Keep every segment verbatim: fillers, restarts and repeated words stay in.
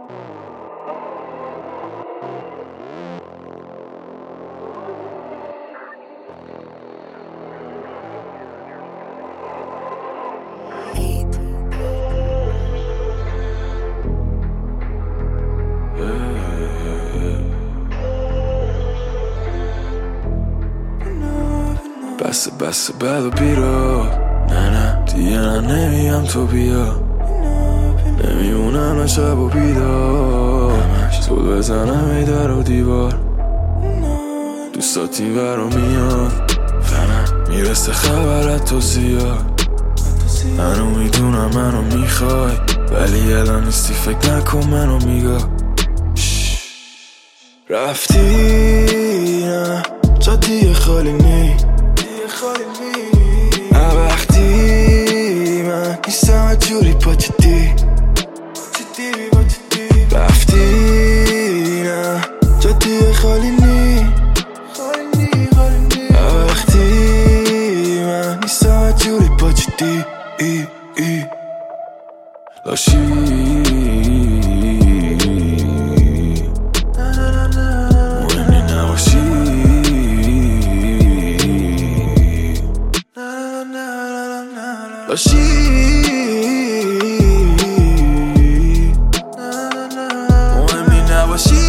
بسه بسه بد و بیرا، نه نه دیگه نه نمیم تو بیا، نمیمونم شب و بیدار، زود بزنم ای در و دیوار، دوستات این ورا میاد، میرسه خبرت تو زیاد، منو میدونم منو میخوای، ولی الان نیستی فکر نکن منو میگاه. رفتی نه جا دیگه خالی نی، وقتی من نیستم جوری پا چدی، رفتی نه جا دیگه خالی نی، وقتی من نیستم جوری پا چدی ای ای لاشی مهمی نباشی، لاشی مهمی نباشی.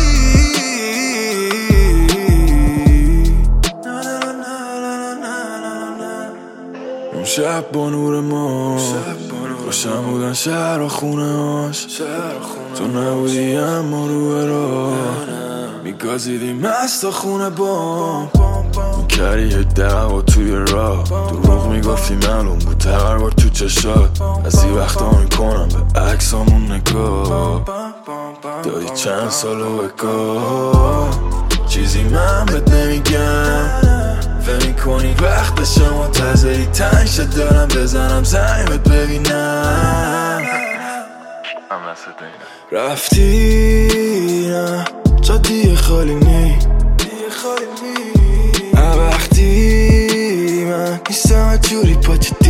اون شب با نور ما روشن بودن شهر و خونه هاش، تو نبودی اما رو راه میگازیدی مست خونه بام، میکردی یه دعوا توی راه، دروغ میگفتی معلوم بود تقربار تو چشات، از این وقتا میکنم به عکسامون نگاه، دادی چند سالو بگاه چیزی من بهت نمیگم، فهم میکنی وقتشه منتظری تنگ شد دارم بزنم زنگت ببینم. رفتی نه جا دیگه خالی نی، وقتی من نیستم جوری پا چدی